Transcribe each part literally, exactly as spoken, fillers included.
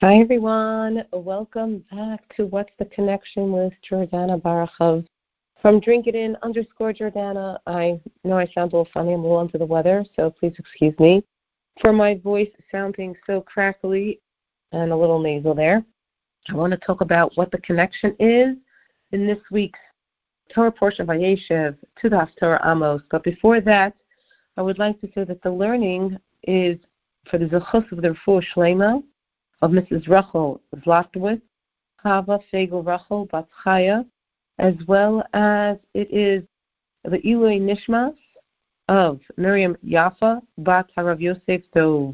Hi, everyone. Welcome back to What's the Connection with Jordana Barakhov. From Drink It In underscore Jordana. I know I sound a little funny. I'm a little under the weather, so please excuse me for my voice sounding so crackly and a little nasal there. I want to talk about what the connection is in this week's Torah portion of Vayeshev to the Haftorah Amos. But before that, I would like to say that the learning is for the Zechus of the Refuah Shlema of Missus Rachel Zlotowitz, Chava Fegel Rachel Bat Chaya, as well as it is the Ilui Nishmas of Miriam Yafa Bat Harav Yosef Dov.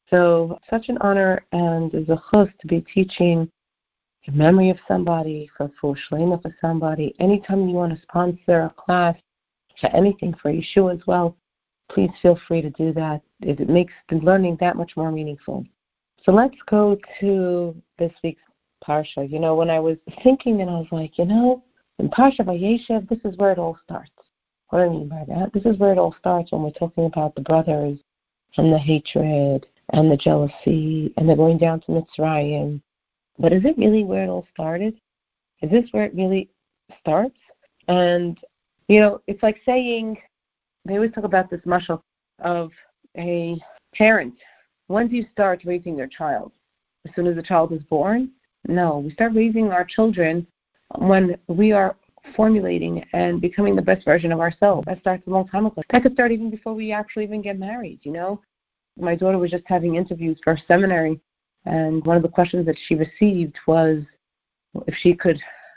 So such an honor and a zechus to be teaching the memory of somebody, for full shlema for somebody. Anytime you want to sponsor a class for anything, for Yeshua as well, please feel free to do that. It makes the learning that much more meaningful. So let's go to this week's Parsha. You know, when I was thinking and I was like, you know, in Parsha Vayeshev, this is where it all starts. What do I mean by that? This is where it all starts when we're talking about the brothers and the hatred and the jealousy and the going down to Mitzrayim. But is it really where it all started? Is this where it really starts? And, you know, it's like saying, they always talk about this mashal of a parent. When do you start raising your child? As soon as the child is born? No, we start raising our children when we are formulating and becoming the best version of ourselves. That starts a long time ago. That could start even before we actually even get married, you know? My daughter was just having interviews for seminary, and one of the questions that she received was if she could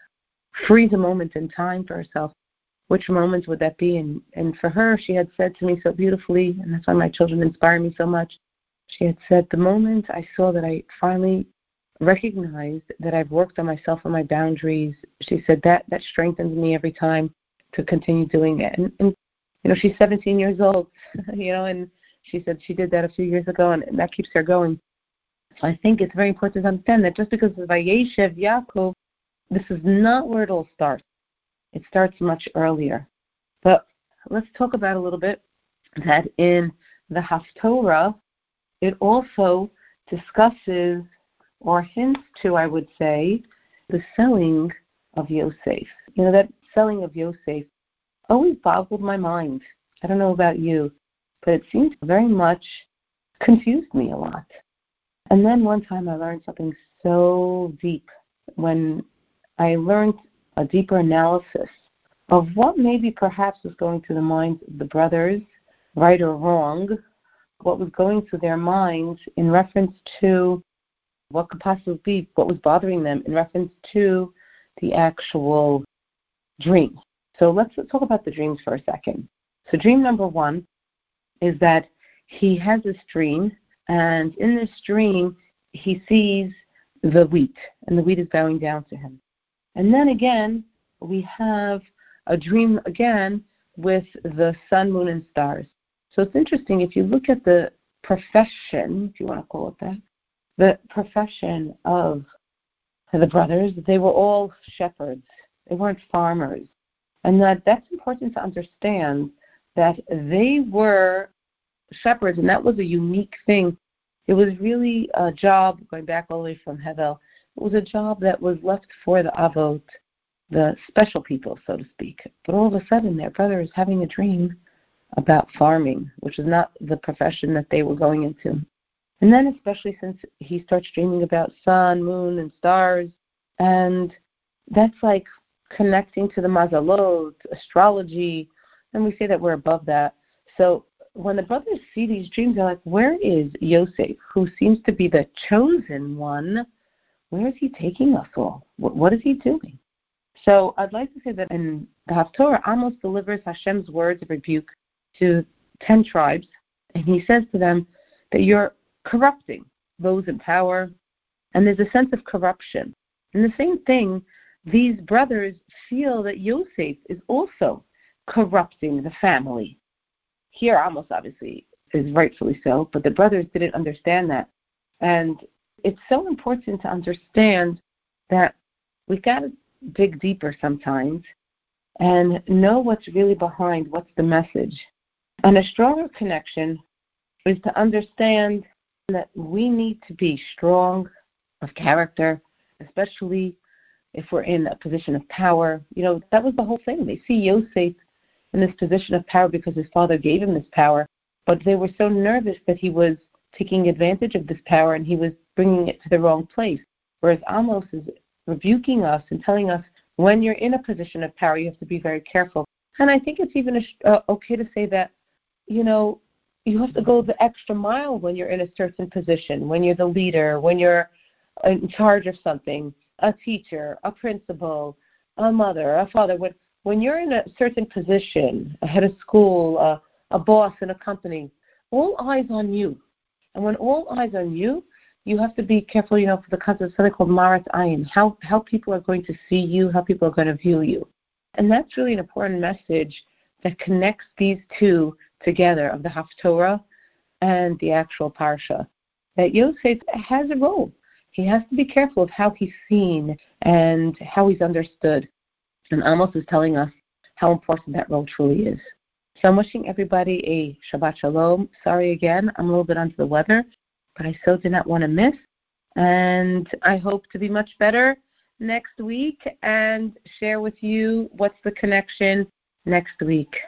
freeze a moment in time for herself, which moment would that be? And, and for her, she had said to me so beautifully, and that's why my children inspire me so much, she had said, the moment I saw that I finally recognized that I've worked on myself and my boundaries, she said that that strengthens me every time to continue doing it. And, and you know, she's seventeen years old, you know, and she said she did that a few years ago, and, and that keeps her going. So I think it's very important to understand that just because of Vayeshev Yaakov, this is not where it all starts. It starts much earlier. But let's talk about a little bit that in the Haftorah, it also discusses or hints to, I would say, the selling of Yosef. You know, that selling of Yosef always boggled my mind. I don't know about you, but it seems very much confused me a lot. And then one time I learned something so deep when I learned a deeper analysis of what maybe perhaps was going through the minds of the brothers, right or wrong, what was going through their minds in reference to what could possibly be, what was bothering them in reference to the actual dream. So let's, let's talk about the dreams for a second. So dream number one is that he has this dream, and in this dream, he sees the wheat, and the wheat is bowing down to him. And then again, we have a dream again with the sun, moon, and stars. So it's interesting, if you look at the profession, if you want to call it that, the profession of the brothers, they were all shepherds. They weren't farmers. And that that's important to understand, that they were shepherds, and that was a unique thing. It was really a job, going back all the way from Hevel, it was a job that was left for the Avot, the special people, so to speak. But all of a sudden, their brother is having a dream about farming, which is not the profession that they were going into. And then especially since he starts dreaming about sun, moon, and stars, and that's like connecting to the mazalot, astrology, and we say that we're above that. So when the brothers see these dreams, they're like, where is Yosef, who seems to be the chosen one? Where is he taking us all? What, what is he doing? So I'd like to say that in the Haftorah, Amos delivers Hashem's words of rebuke to ten tribes, and he says to them that you're corrupting those in power, and there's a sense of corruption. And the same thing, these brothers feel that Yosef is also corrupting the family. Here, Amos obviously is rightfully so, but the brothers didn't understand that. And it's so important to understand that we've got to dig deeper sometimes and know what's really behind, what's the message. And a stronger connection is to understand that we need to be strong of character, especially if we're in a position of power. You know, that was the whole thing. They see Yosef in this position of power because his father gave him this power, but they were so nervous that he was taking advantage of this power and he was bringing it to the wrong place. Whereas Amos is rebuking us and telling us, when you're in a position of power, you have to be very careful. And I think it's even uh, okay to say that, you know, you have to go the extra mile when you're in a certain position, when you're the leader, when you're in charge of something, a teacher, a principal, a mother, a father. When, when you're in a certain position, a head of school, uh, a boss in a company, all eyes on you. And when all eyes on you, you have to be careful, you know, for the concept of something called marat ayin, how, how people are going to see you, how people are going to view you. And that's really an important message that connects these two together, of the Haftorah and the actual Parsha. That Yosef has a role. He has to be careful of how he's seen and how he's understood. And Amos is telling us how important that role truly is. So I'm wishing everybody a Shabbat Shalom. Sorry again, I'm a little bit under the weather, but I so did not want to miss. And I hope to be much better next week and share with you what's the connection next week.